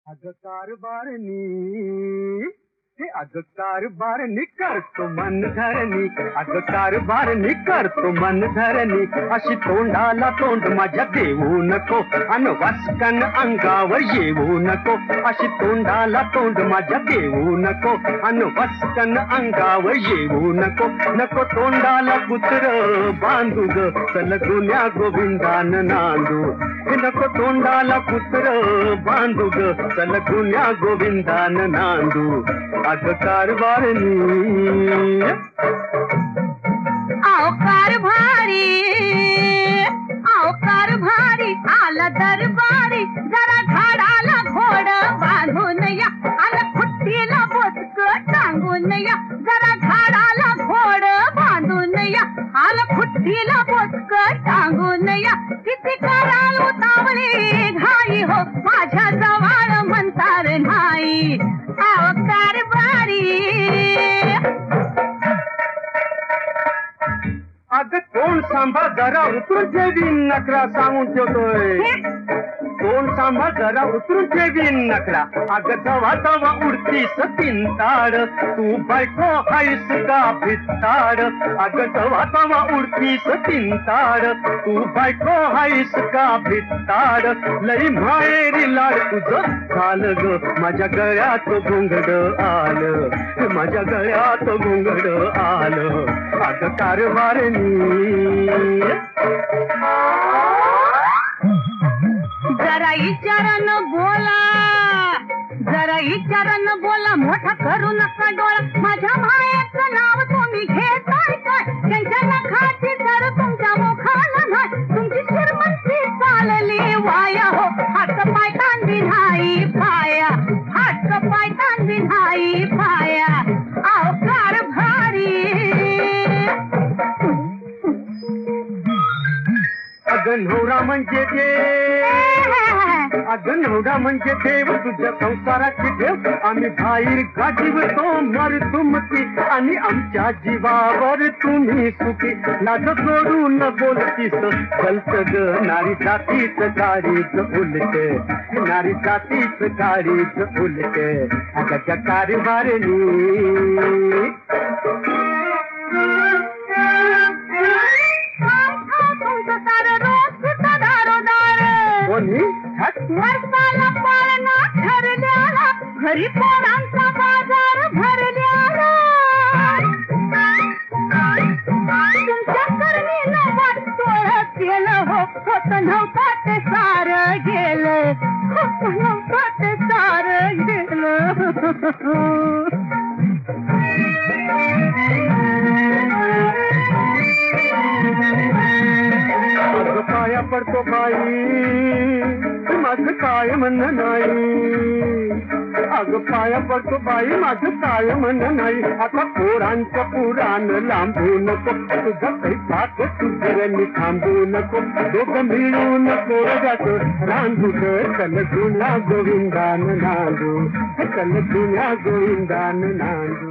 अगं कारभारणी हे अगं कारभारणी करतो मन धरणी अगं कारभारणी करतो मन धरणी अशी तोंडाला तोंड माझ्या देऊ नको अन वासकन अंगावर येऊ नको अशी तोंडाला तोंड माझ्या देऊ नको अन वासकन अंगावर येऊ नको नको तोंडाला कुत्र बांधू ग चल गुन्ह्या गोविंदान नांदू हे नको तोंडाला कुत्र बांधू ग चल गुन्ह्या गोविंदान नांदू अगं कारभारणी आओ कारभारी आला दरबारी जरा झाडाला घोड बांधून या आला खुट्टीला बोचक टांगून या जरा झाडाला घोड बांधून या आला खुट्टीला बोचक टांगून या किती कराल उतावळी घाई हो माझ्या जवळ म्हणतार नाही आओ कारभारी अगं तोंड सांभाळ जरा उतरून ठेवी नकरा सांगून ठेवतोय तोंड सांभाळ जरा उतरून ठेवी नकरा अगं जवा तवा उडतीस तिंताड तू बायको हायस का भित्ताड अगं जवा तवा उडतीस तिंताड तू बायको हायस का भित्ताड लई माहेरी लाड तुझं झालं ग माझ्या गळ्यात घोंगड आलं माझ्या गळ्यात घोंगड आलं अगं कारभारणी जरा विचारन बोला मोठा करू नका डोळा माझ्या मायाचं नाव तुम्ही घेताय काय त्यांच्या नखाची तर तुमच्या मुखाला नाही तुमची श्रीमंती चालली वाया हो हात पाय तांदी नाही पाया हात पाय तांदी नाही पाया आओ कारभारी अगं नवरा म्हणजे देव अगं नवरा म्हणजे देव तुझ्या संसाराची देव आम्ही बाहेर गाठीवतो मर तुमची आणि आमच्या जीवावर तुम्ही सुखी लाज सोडून बोलतीस चलत ग नारी जातीच गाडीच उलट नारी जातीच गाडीच उलट अगं कारभारणी वर्षाला पाळणा ठरल्याला घरी पोरांचा बाजार भरल्याला तुमच्या करणीनं वाटतोळ केलं होत नव्हतं ते सारं गेलं होत नव्हतं ते सारं गेलं पाया पडतो बाई माझं काय म्हणणं नाही अगं पाया पडतो बाई माझं काय म्हणणं नाही आता पोरांचं पुराण लांबू नको तुझं पैसा तुझ्यानी थांबू नको दोघं मिळून पोरगाचं रांधू चल जुन्या गोविंदान नांदू चल जुन्या गोविंदान नांदू